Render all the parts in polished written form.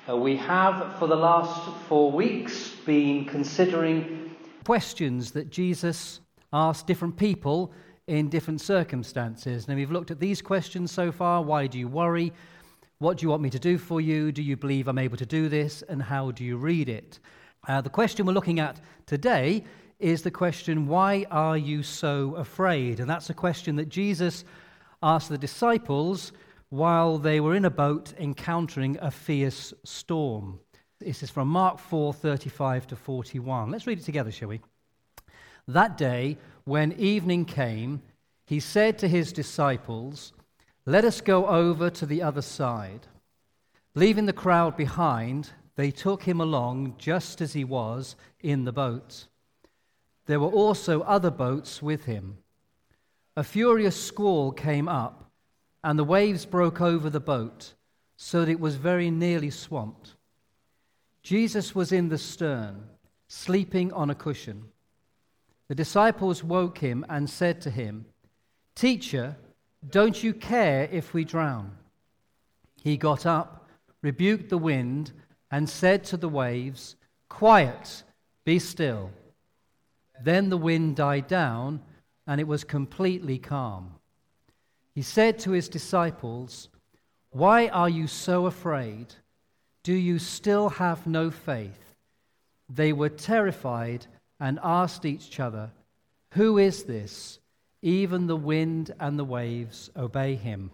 We have, for the last 4 weeks, been considering questions that Jesus asked different people in different circumstances. Now, we've looked at these questions so far. Why do you worry? What do you want me to do for you? Do you believe I'm able to do this? And how do you read it? The question we're looking at today is the question, why are you so afraid? And that's a question that Jesus asked the disciples while they were in a boat encountering a fierce storm. This is from Mark 4:35-41. Let's read it together, shall we? That day, when evening came, he said to his disciples, "Let us go over to the other side." Leaving the crowd behind, they took him along just as he was in the boat. There were also other boats with him. A furious squall came up, and the waves broke over the boat, so that it was very nearly swamped. Jesus was in the stern, sleeping on a cushion. The disciples woke him and said to him, "Teacher, don't you care if we drown?" He got up, rebuked the wind, and said to the waves, "Quiet, be still." Then the wind died down, and it was completely calm. He said to his disciples, "Why are you so afraid? Do you still have no faith?" They were terrified and asked each other, "Who is this? Even the wind and the waves obey him."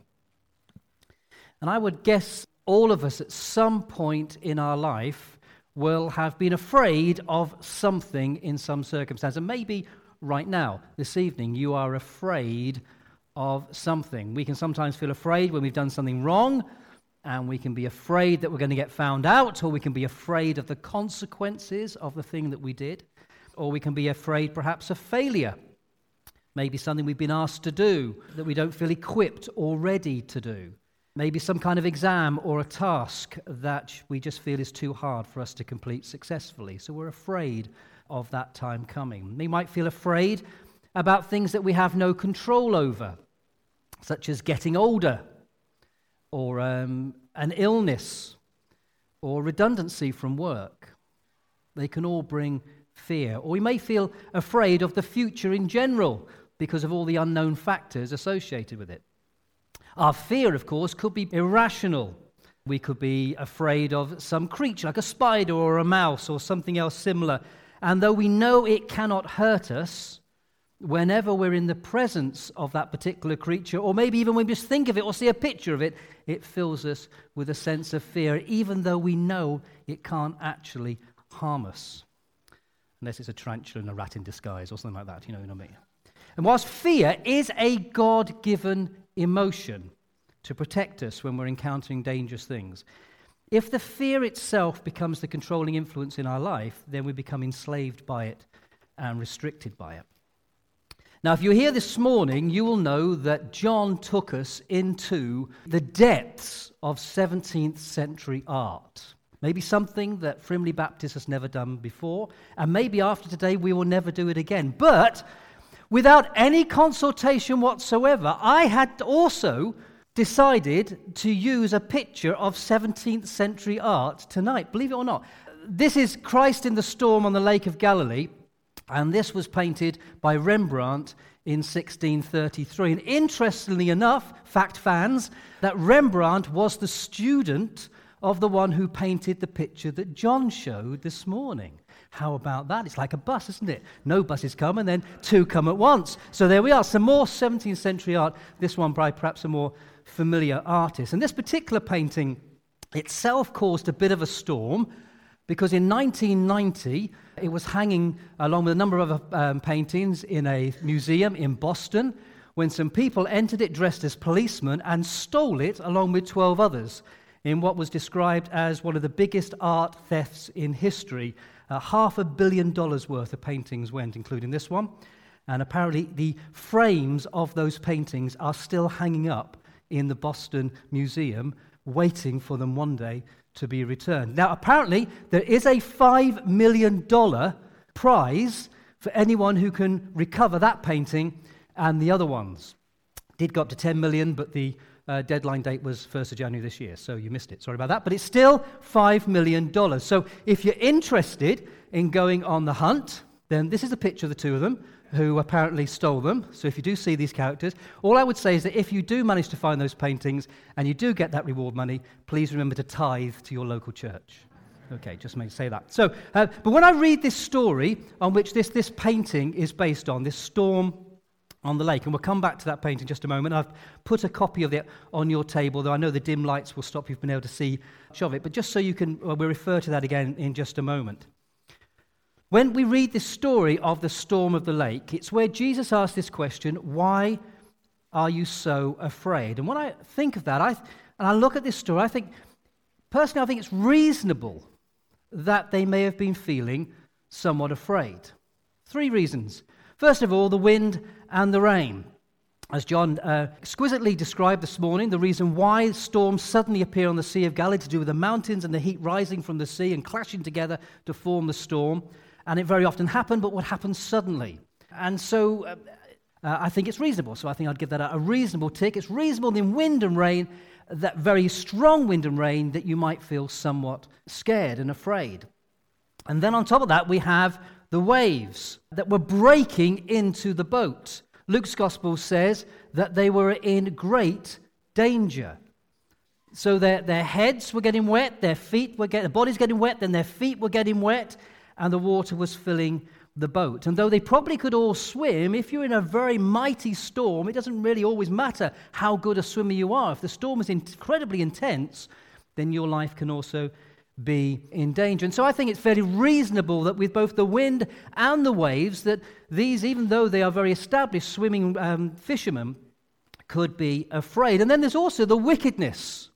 And I would guess all of us at some point in our life will have been afraid of something in some circumstance. And maybe right now, this evening, you are afraid of something. We can sometimes feel afraid when we've done something wrong, and we can be afraid that we're going to get found out, or we can be afraid of the consequences of the thing that we did, or we can be afraid perhaps of failure. Maybe something we've been asked to do that we don't feel equipped or ready to do. Maybe some kind of exam or a task that we just feel is too hard for us to complete successfully. So we're afraid of that time coming. We might feel afraid about things that we have no control over, such as getting older, or an illness, or redundancy from work. They can all bring fear. Or we may feel afraid of the future in general because of all the unknown factors associated with it. Our fear, of course, could be irrational. We could be afraid of some creature, like a spider or a mouse or something else similar. And though we know it cannot hurt us, whenever we're in the presence of that particular creature, or maybe even when we just think of it or see a picture of it, it fills us with a sense of fear, even though we know it can't actually harm us. Unless it's a tarantula and a rat in disguise or something like that, you know what I mean? And whilst fear is a God-given emotion to protect us when we're encountering dangerous things, if the fear itself becomes the controlling influence in our life, then we become enslaved by it and restricted by it. Now, if you're here this morning, you will know that John took us into the depths of 17th century art. Maybe something that Frimley Baptist has never done before, and maybe after today we will never do it again. But without any consultation whatsoever, I had also decided to use a picture of 17th century art tonight, believe it or not. This is Christ in the Storm on the Lake of Galilee, and this was painted by Rembrandt in 1633. And interestingly enough, fact fans, that Rembrandt was the student of the one who painted the picture that John showed this morning. How about that? It's like a bus, isn't it? No buses come, and then two come at once. So there we are, some more 17th century art, this one by perhaps a more familiar artist. And this particular painting itself caused a bit of a storm, because in 1990, it was hanging along with a number of other paintings in a museum in Boston, when some people entered it dressed as policemen and stole it along with 12 others in what was described as one of the biggest art thefts in history. $500 million worth of paintings went, including this one. And apparently the frames of those paintings are still hanging up in the Boston Museum, waiting for them one day to be returned. Now, apparently, there is a $5 million prize for anyone who can recover that painting and the other ones. It did go up to $10 million, but the deadline date was 1st of January this year, so you missed it. Sorry about that. But it's still $5 million. So if you're interested in going on the hunt, then this is a picture of the two of them who apparently stole them. So if you do see these characters, all I would say is that if you do manage to find those paintings and you do get that reward money, please remember to tithe to your local church. Okay, just may say that. So, but when I read this story on which this painting is based on, this storm on the lake, and we'll come back to that painting in just a moment. I've put a copy of it on your table, though I know the dim lights will stop you from being able to see much of it, but just so you can, we'll refer to that again in just a moment. When we read this story of the storm of the lake, it's where Jesus asks this question, why are you so afraid? And when I think of that, and I look at this story, personally I think it's reasonable that they may have been feeling somewhat afraid. 3 reasons. First of all, the wind and the rain. As John exquisitely described this morning, the reason why storms suddenly appear on the Sea of Galilee to do with the mountains and the heat rising from the sea and clashing together to form the storm. And it very often happened, but what happens suddenly? And so I think it's reasonable. So I think I'd give that a reasonable tick. It's reasonable in wind and rain, that very strong wind and rain, that you might feel somewhat scared and afraid. And then on top of that, we have the waves that were breaking into the boat. Luke's gospel says that they were in great danger. So their heads were getting wet, their bodies getting wet, then their feet were getting wet, and the water was filling the boat. And though they probably could all swim, if you're in a very mighty storm, it doesn't really always matter how good a swimmer you are. If the storm is incredibly intense, then your life can also be in danger. And so I think it's fairly reasonable that with both the wind and the waves, that these, even though they are very established swimming fishermen, could be afraid. And then there's also the wickedness.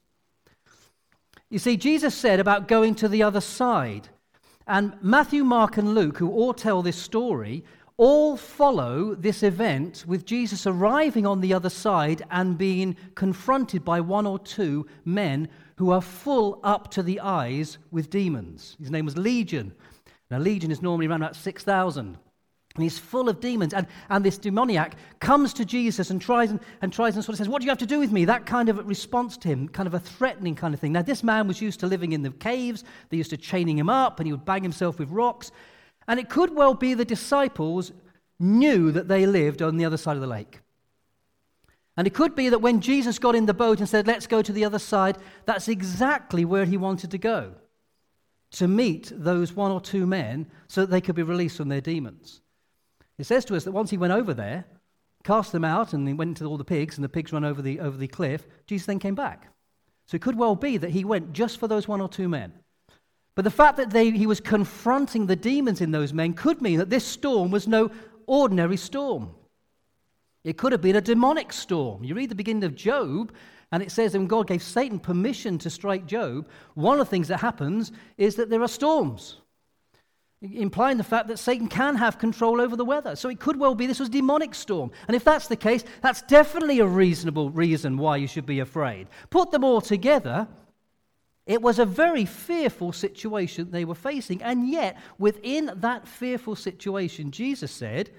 You see, Jesus said about going to the other side. And Matthew, Mark, and Luke, who all tell this story, all follow this event with Jesus arriving on the other side and being confronted by 1 or 2 men who are full up to the eyes with demons. His name was Legion. Now, Legion is normally around about 6,000. And he's full of demons. And this demoniac comes to Jesus and tries and sort of says, what do you have to do with me? That kind of response to him, kind of a threatening kind of thing. Now, this man was used to living in the caves. They used to chaining him up, and he would bang himself with rocks. And it could well be the disciples knew that they lived on the other side of the lake. And it could be that when Jesus got in the boat and said, let's go to the other side, that's exactly where he wanted to go, to meet those 1 or 2 men so that they could be released from their demons. It says to us that once he went over there, cast them out, and he went into all the pigs, and the pigs ran over the cliff, Jesus then came back. So it could well be that he went just for those 1 or 2 men. But the fact that he was confronting the demons in those men could mean that this storm was no ordinary storm. It could have been a demonic storm. You read the beginning of Job, and it says when God gave Satan permission to strike Job, one of the things that happens is that there are storms, implying the fact that Satan can have control over the weather. So it could well be this was a demonic storm. And if that's the case, that's definitely a reasonable reason why you should be afraid. Put them all together, it was a very fearful situation they were facing. And yet, within that fearful situation, Jesus said,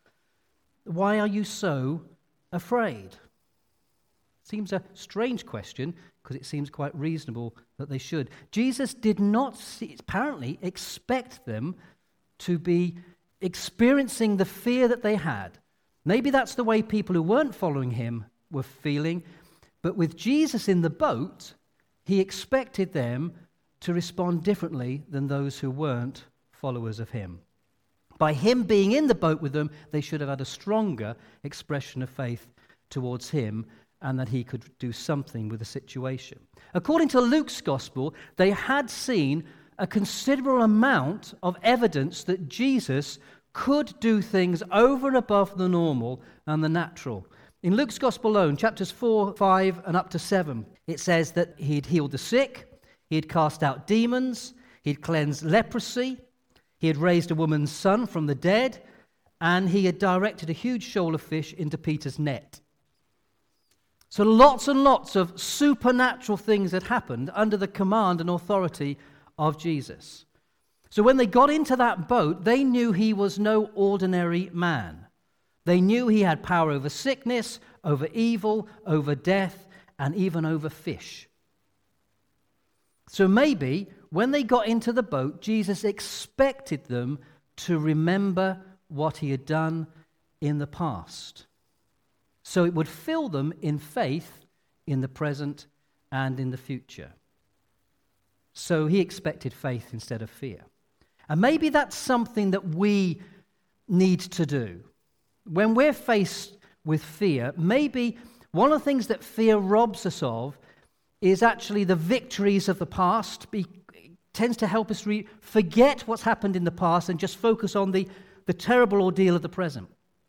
why are you so afraid? Seems a strange question, because it seems quite reasonable that they should. Jesus did not apparently expect them to be experiencing the fear that they had. Maybe that's the way people who weren't following him were feeling, but with Jesus in the boat, he expected them to respond differently than those who weren't followers of him. By him being in the boat with them, they should have had a stronger expression of faith towards him, and that he could do something with the situation. According to Luke's gospel, they had seen a considerable amount of evidence that Jesus could do things over and above the normal and the natural. In Luke's gospel alone, chapters 4, 5, and up to 7, it says that he'd healed the sick, he'd cast out demons, he'd cleansed leprosy, he had raised a woman's son from the dead, and he had directed a huge shoal of fish into Peter's net. So lots and lots of supernatural things had happened under the command and authority of Jesus. So when they got into that boat, they knew he was no ordinary man. They knew he had power over sickness, over evil, over death, and even over fish. So maybe when they got into the boat, Jesus expected them to remember what he had done in the past. So it would fill them in faith in the present and in the future. So he expected faith instead of fear. And maybe that's something that we need to do. When we're faced with fear, maybe one of the things that fear robs us of is actually the victories of the past. It tends to help us forget what's happened in the past and just focus on the terrible ordeal of the present.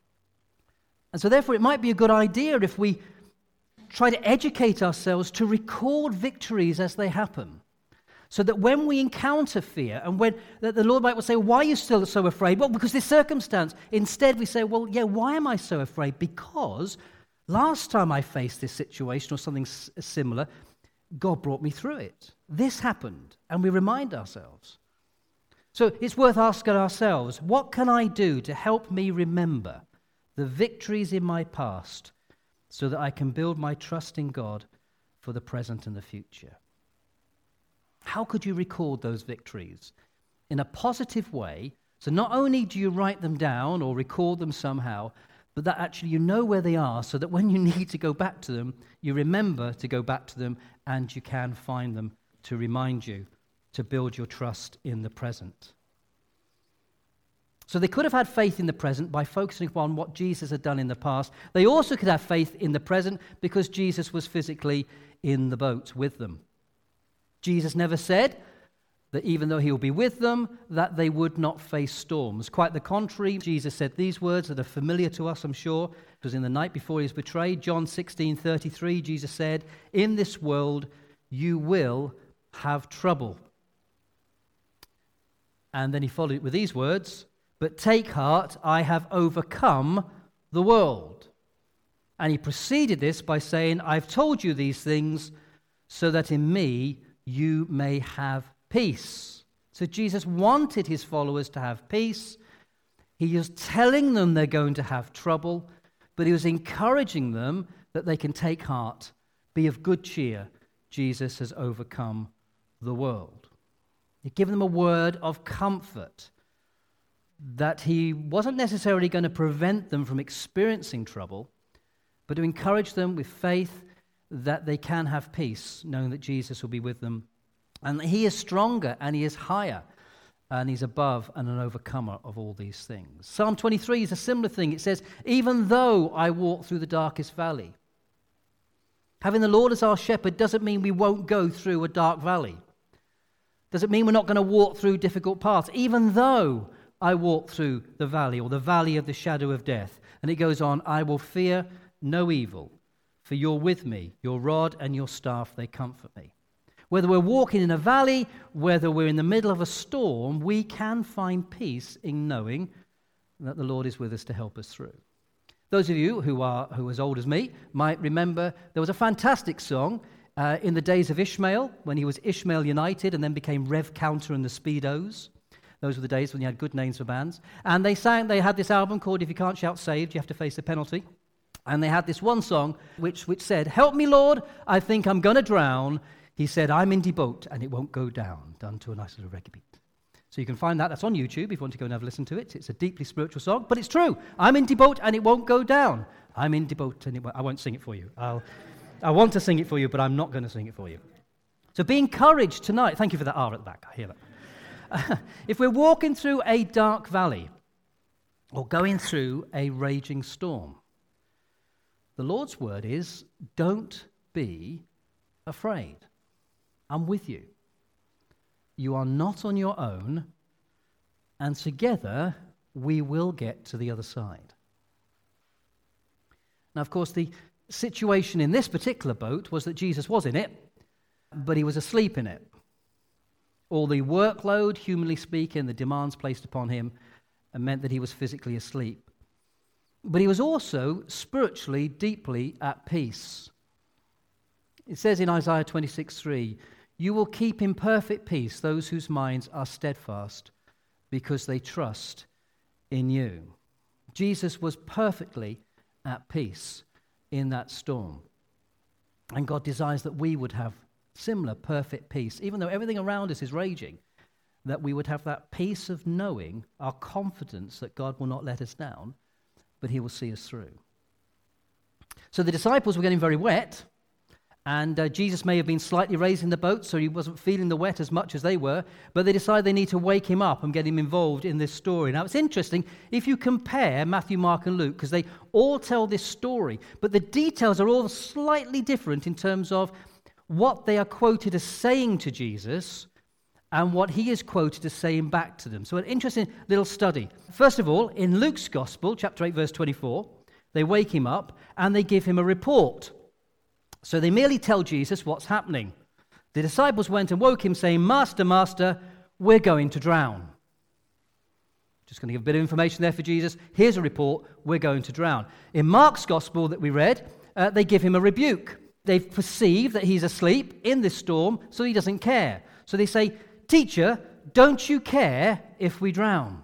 And so therefore it might be a good idea if we try to educate ourselves to record victories as they happen. So that when we encounter fear, and when the Lord might say, why are you still so afraid? Well, because this circumstance. Instead, we say, well, yeah, why am I so afraid? Because last time I faced this situation or something similar, God brought me through it. This happened, and we remind ourselves. So it's worth asking ourselves, what can I do to help me remember the victories in my past so that I can build my trust in God for the present and the future? How could you record those victories in a positive way? So not only do you write them down or record them somehow, but that actually you know where they are so that when you need to go back to them, you remember to go back to them and you can find them to remind you to build your trust in the present. So they could have had faith in the present by focusing upon what Jesus had done in the past. They also could have faith in the present because Jesus was physically in the boat with them. Jesus never said that even though he will be with them, that they would not face storms. Quite the contrary, Jesus said these words that are familiar to us, I'm sure. It was in the night before he was betrayed. John 16:33, Jesus said, "In this world you will have trouble." And then he followed it with these words, "But take heart, I have overcome the world." And he preceded this by saying, "I've told you these things so that in me you may have peace." So Jesus wanted his followers to have peace. He was telling them they're going to have trouble, but he was encouraging them that they can take heart, be of good cheer. Jesus has overcome the world. He'd given them a word of comfort that he wasn't necessarily going to prevent them from experiencing trouble, but to encourage them with faith that they can have peace, knowing that Jesus will be with them. And he is stronger and he is higher and he's above and an overcomer of all these things. Psalm 23 is a similar thing. It says, "Even though I walk through the darkest valley." Having the Lord as our shepherd doesn't mean we won't go through a dark valley. Doesn't mean we're not going to walk through difficult paths. Even though I walk through the valley or the valley of the shadow of death. And it goes on, "I will fear no evil, for you're with me, your rod and your staff, they comfort me." Whether we're walking in a valley, whether we're in the middle of a storm, we can find peace in knowing that the Lord is with us to help us through. Those of you who are as old as me might remember there was a fantastic song in the days of Ishmael, when he was Ishmael United and then became Rev Counter and the Speedos. Those were the days when you had good names for bands. And they had this album called "If You Can't Shout Saved, You Have to Face the Penalty." And they had this one song which said, "Help me, Lord, I think I'm going to drown. He said, I'm in the boat and it won't go down," done to a nice little reggae beat. So you can find that. That's on YouTube if you want to go and have a listen to it. It's a deeply spiritual song, but it's true. I'm in the boat and it won't go down. I'm in the boat and I won't sing it for you. I want to sing it for you, but I'm not going to sing it for you. So be encouraged tonight. Thank you for that R at the back. I hear that. If we're walking through a dark valley or going through a raging storm, the Lord's word is, don't be afraid. I'm with you. You are not on your own, and together we will get to the other side. Now, of course, the situation in this particular boat was that Jesus was in it, but he was asleep in it. All the workload, humanly speaking, the demands placed upon him, meant that he was physically asleep. But he was also spiritually deeply at peace. It says in Isaiah 26:3, "You will keep in perfect peace those whose minds are steadfast because they trust in you." Jesus was perfectly at peace in that storm. And God desires that we would have similar perfect peace, even though everything around us is raging, that we would have that peace of knowing, our confidence that God will not let us down, but he will see us through. So the disciples were getting very wet, and Jesus may have been slightly raising the boat, so he wasn't feeling the wet as much as they were, but they decided they need to wake him up and get him involved in this story. Now, it's interesting, if you compare Matthew, Mark, and Luke, because they all tell this story, but the details are all slightly different in terms of what they are quoted as saying to Jesus and what he is quoted as saying back to them. So an interesting little study. First of all, in Luke's Gospel, chapter 8, verse 24, they wake him up and they give him a report. So they merely tell Jesus what's happening. The disciples went and woke him saying, Master, Master, we're going to drown. Just going to give a bit of information there for Jesus. Here's a report, we're going to drown. In Mark's Gospel that we read, they give him a rebuke. They perceive that he's asleep in this storm, so he doesn't care. So they say, Teacher, don't you care if we drown?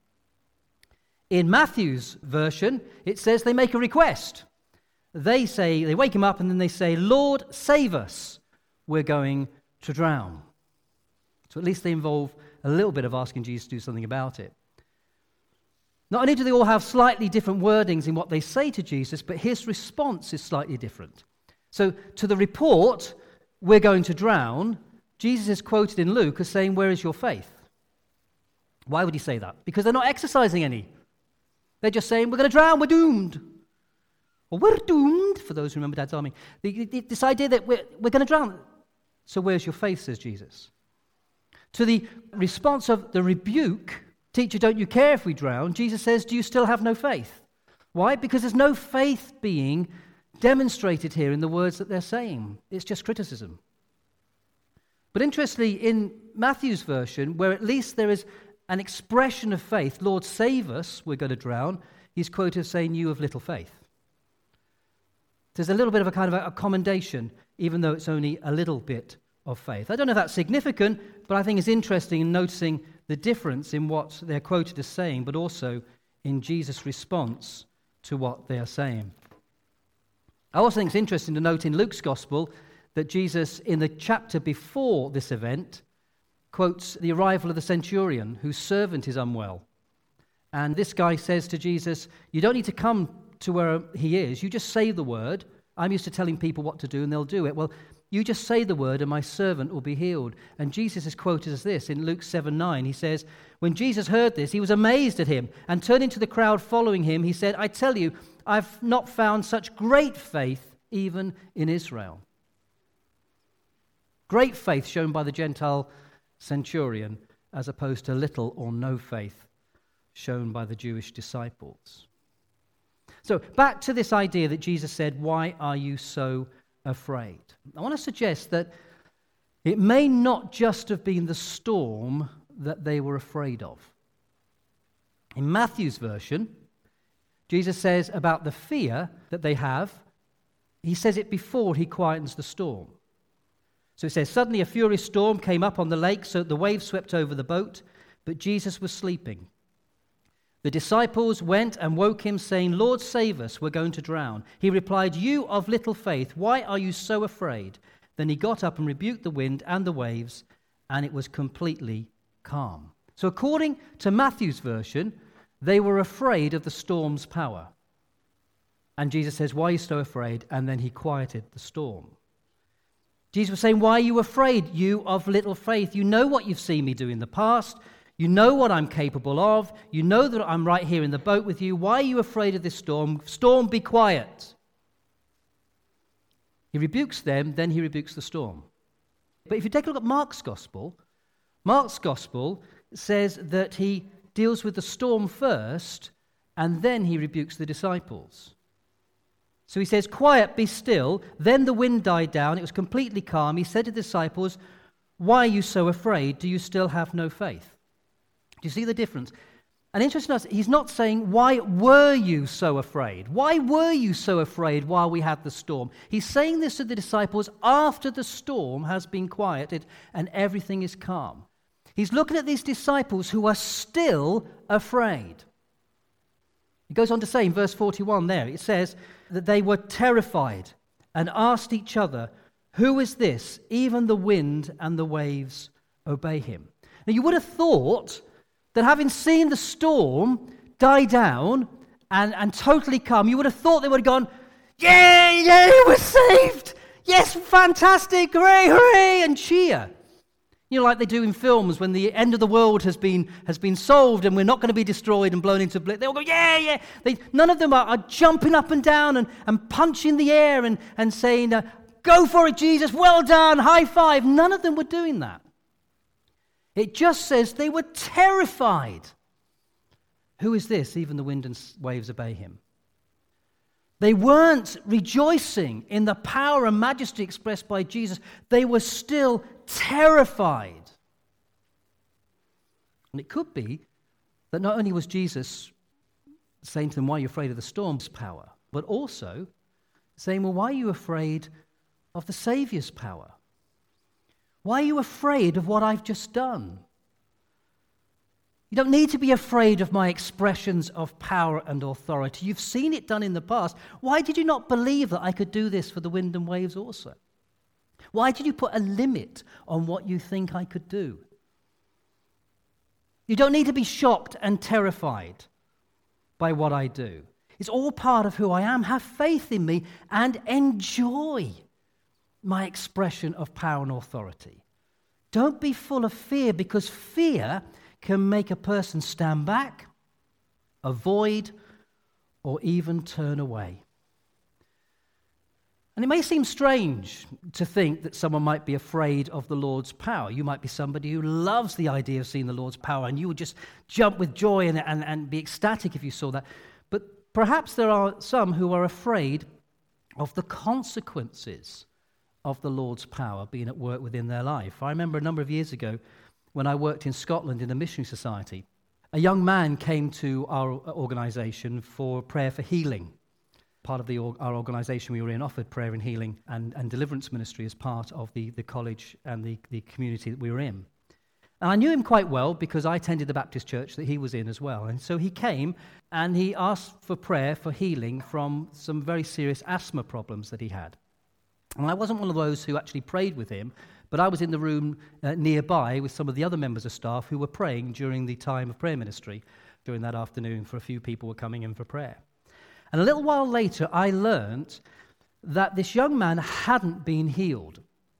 In Matthew's version, it says they make a request. They wake him up and then they say, Lord, save us, we're going to drown. So at least they involve a little bit of asking Jesus to do something about it. Not only do they all have slightly different wordings in what they say to Jesus, but his response is slightly different. So to the report, we're going to drown, Jesus is quoted in Luke as saying, where is your faith? Why would he say that? Because they're not exercising any. They're just saying, we're going to drown, we're doomed. Or we're doomed, for those who remember Dad's Army. This idea that we're going to drown. So where's your faith, says Jesus. To the response of the rebuke, Teacher, don't you care if we drown? Jesus says, do you still have no faith? Why? Because there's no faith being demonstrated here in the words that they're saying. It's just criticism. But interestingly, in Matthew's version, where at least there is an expression of faith, Lord, save us, we're going to drown, he's quoted as saying, you of little faith. There's a little bit of a kind of a commendation, even though it's only a little bit of faith. I don't know if that's significant, but I think it's interesting in noticing the difference in what they're quoted as saying, but also in Jesus' response to what they are saying. I also think it's interesting to note in Luke's Gospel that Jesus, in the chapter before this event, quotes the arrival of the centurion whose servant is unwell. And this guy says to Jesus, you don't need to come to where he is, you just say the word. I'm used to telling people what to do and they'll do it. Well, you just say the word and my servant will be healed. And Jesus is quoted as this in Luke 7:9. He says, when Jesus heard this, he was amazed at him, and turning to the crowd following him, he said, I tell you, I've not found such great faith even in Israel. Great faith shown by the Gentile centurion as opposed to little or no faith shown by the Jewish disciples. So back to this idea that Jesus said, why are you so afraid? I want to suggest that it may not just have been the storm that they were afraid of. In Matthew's version, Jesus says about the fear that they have, he says it before he quietens the storm. So it says, suddenly a furious storm came up on the lake, so that the waves swept over the boat, but Jesus was sleeping. The disciples went and woke him, saying, Lord, save us, we're going to drown. He replied, you of little faith, why are you so afraid? Then he got up and rebuked the wind and the waves, and it was completely calm. So according to Matthew's version, they were afraid of the storm's power. And Jesus says, why are you so afraid? And then he quieted the storm. Jesus was saying, why are you afraid, you of little faith? You know what you've seen me do in the past. You know what I'm capable of. You know that I'm right here in the boat with you. Why are you afraid of this storm? Storm, be quiet. He rebukes them, then he rebukes the storm. But if you take a look at Mark's Gospel says that he deals with the storm first, and then he rebukes the disciples. So he says, quiet, be still. Then the wind died down. It was completely calm. He said to the disciples, why are you so afraid? Do you still have no faith? Do you see the difference? And interesting enough, he's not saying, why were you so afraid? Why were you so afraid while we had the storm? He's saying this to the disciples after the storm has been quieted and everything is calm. He's looking at these disciples who are still afraid. He goes on to say in verse 41 there, it says that they were terrified and asked each other, "Who is this? Even the wind and the waves obey him." Now you would have thought that having seen the storm die down and totally calm, you would have thought they would have gone, "Yay, we're saved! Yes, fantastic, hooray, hooray," and cheer. You know, like they do in films when the end of the world has been solved and we're not going to be destroyed and blown into oblivion. They all go, yeah. None of them are jumping up and down and punching the air and saying, "Go for it, Jesus, well done, high five." None of them were doing that. It just says they were terrified. Who is this? Even the wind and waves obey him. They weren't rejoicing in the power and majesty expressed by Jesus. They were still terrified. And it could be that not only was Jesus saying to them, "Why are you afraid of the storm's power?" but also saying, "Well, why are you afraid of the Savior's power? Why are you afraid of what I've just done? You don't need to be afraid of my expressions of power and authority. You've seen it done in the past. Why did you not believe that I could do this for the wind and waves also? Why did you put a limit on what you think I could do? You don't need to be shocked and terrified by what I do. It's all part of who I am. Have faith in me and enjoy my expression of power and authority. Don't be full of fear, because fear can make a person stand back, avoid, or even turn away. And it may seem strange to think that someone might be afraid of the Lord's power. You might be somebody who loves the idea of seeing the Lord's power, and you would just jump with joy and be ecstatic if you saw that. But perhaps there are some who are afraid of the consequences of the Lord's power being at work within their life. I remember a number of years ago when I worked in Scotland in a missionary society, a young man came to our organisation for prayer for healing. Part of our organisation we were in offered prayer and healing and deliverance ministry as part of the college and the community that we were in. And I knew him quite well because I attended the Baptist church that he was in as well. And so he came and he asked for prayer for healing from some very serious asthma problems that he had. And I wasn't one of those who actually prayed with him, but I was in the room nearby with some of the other members of staff who were praying during the time of prayer ministry during that afternoon, for a few people were coming in for prayer. And a little while later, I learnt that this young man hadn't been healed.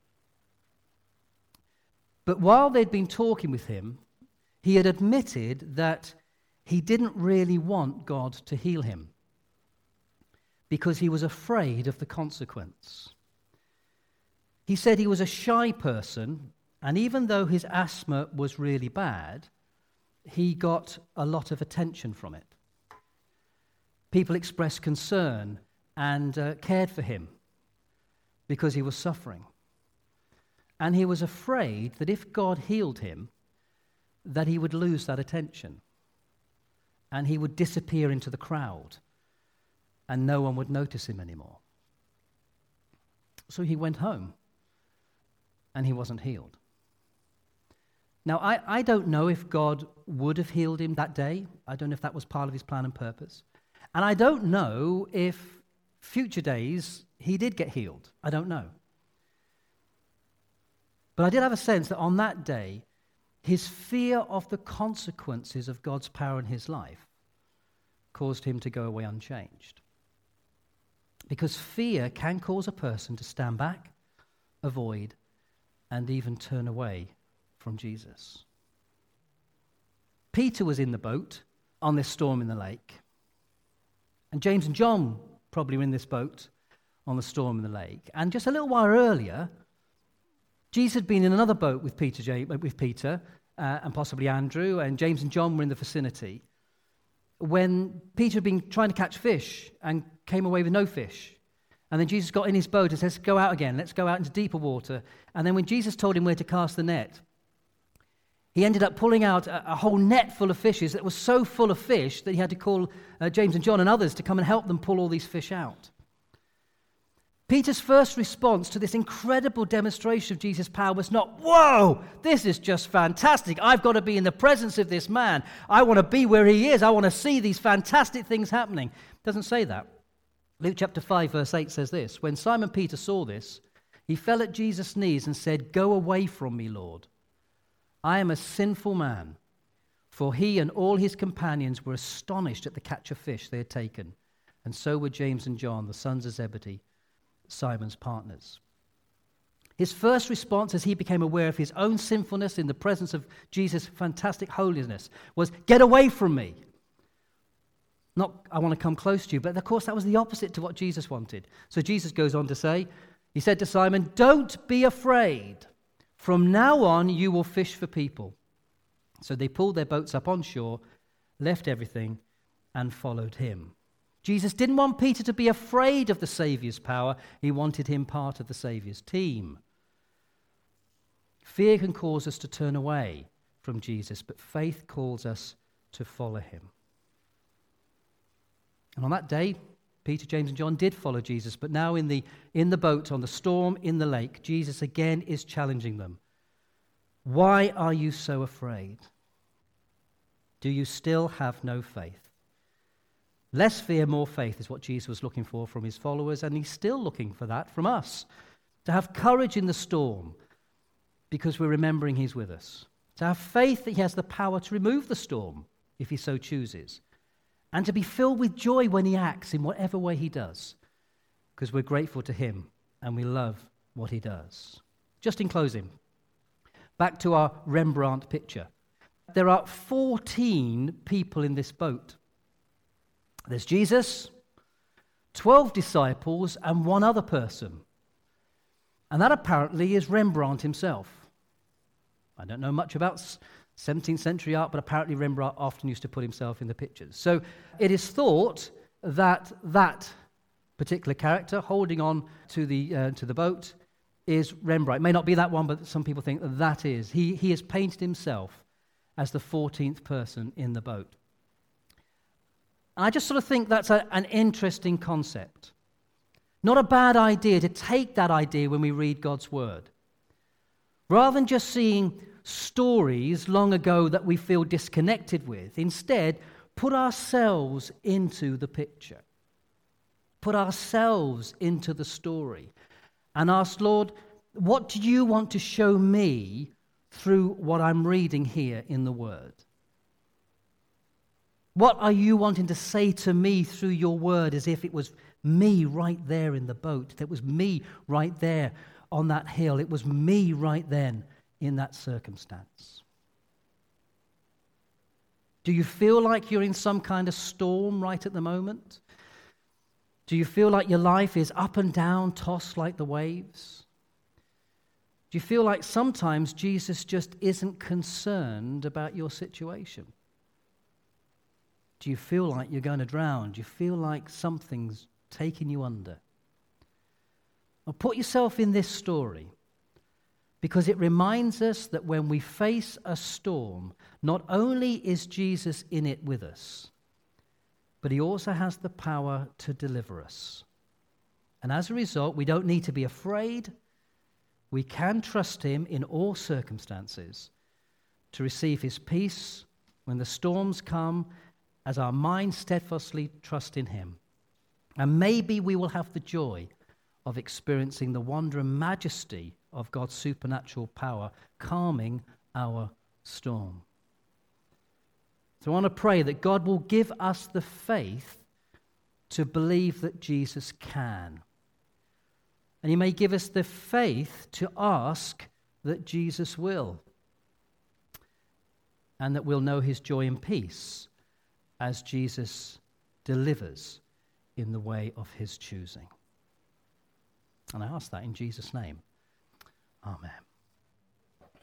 But while they'd been talking with him, he had admitted that he didn't really want God to heal him because he was afraid of the consequence. He said he was a shy person, and even though his asthma was really bad, he got a lot of attention from it. People expressed concern and cared for him because he was suffering. And he was afraid that if God healed him, that he would lose that attention and he would disappear into the crowd and no one would notice him anymore. So he went home and he wasn't healed. Now, I don't know if God would have healed him that day. I don't know if that was part of his plan and purpose. And I don't know if future days he did get healed. I don't know. But I did have a sense that on that day, his fear of the consequences of God's power in his life caused him to go away unchanged. Because fear can cause a person to stand back, avoid, and even turn away from Jesus. Peter was in the boat on this storm in the lake. And James and John probably were in this boat on the storm in the lake. And just a little while earlier, Jesus had been in another boat with Peter and possibly Andrew, and James and John were in the vicinity when Peter had been trying to catch fish and came away with no fish. And then Jesus got in his boat and says, "Go out again, let's go out into deeper water." And then when Jesus told him where to cast the net, he ended up pulling out a whole net full of fishes that was so full of fish that he had to call James and John and others to come and help them pull all these fish out. Peter's first response to this incredible demonstration of Jesus' power was not, "Whoa, this is just fantastic. I've got to be in the presence of this man. I want to be where he is. I want to see these fantastic things happening." It doesn't say that. Luke chapter 5, verse 8 says this: "When Simon Peter saw this, he fell at Jesus' knees and said, 'Go away from me, Lord. I am a sinful man.' For he and all his companions were astonished at the catch of fish they had taken, and so were James and John, the sons of Zebedee, Simon's partners." His first response as he became aware of his own sinfulness in the presence of Jesus' fantastic holiness was, "Get away from me." Not, "I want to come close to you," but of course that was the opposite to what Jesus wanted. So Jesus goes on to say, he said to Simon, "Don't be afraid. From now on you will fish for people." So they pulled their boats up on shore, left everything, and followed him. Jesus didn't want Peter to be afraid of the Saviour's power. He wanted him part of the Saviour's team. Fear can cause us to turn away from Jesus, but faith calls us to follow him. And on that day, Peter, James, and John did follow Jesus, but now in the boat, on the storm in the lake, Jesus again is challenging them. Why are you so afraid? Do you still have no faith? Less fear, more faith is what Jesus was looking for from his followers, and he's still looking for that from us. To have courage in the storm because we're remembering he's with us. To have faith that he has the power to remove the storm if he so chooses. And to be filled with joy when he acts in whatever way he does, because we're grateful to him and we love what he does. Just in closing, back to our Rembrandt picture. There are 14 people in this boat. There's Jesus, 12 disciples, and one other person. And that apparently is Rembrandt himself. I don't know much about 17th century art, but apparently Rembrandt often used to put himself in the pictures. So it is thought that that particular character holding on to the boat is Rembrandt. It may not be that one, but some people think that is. He has painted himself as the 14th person in the boat. And I just sort of think that's an interesting concept. Not a bad idea to take that idea when we read God's word. Rather than just seeing stories long ago that we feel disconnected with, instead, put ourselves into the picture. Put ourselves into the story and ask, Lord, what do you want to show me through what I'm reading here in the Word? What are you wanting to say to me through your Word, as if it was me right there in the boat, that was me right there on that hill, it was me right then in that circumstance? Do you feel like you're in some kind of storm right at the moment? Do you feel like your life is up and down, tossed like the waves? Do you feel like sometimes Jesus just isn't concerned about your situation? Do you feel like you're going to drown? Do you feel like something's taking you under? Well, put yourself in this story, because it reminds us that when we face a storm, not only is Jesus in it with us, but he also has the power to deliver us. And as a result, we don't need to be afraid. We can trust him in all circumstances to receive his peace when the storms come, as our minds steadfastly trust in him. And maybe we will have the joy of experiencing the wonder and majesty of God's supernatural power calming our storm. So I want to pray that God will give us the faith to believe that Jesus can. And he may give us the faith to ask that Jesus will. And that we'll know his joy and peace as Jesus delivers in the way of his choosing. And I ask that in Jesus' name. Amen.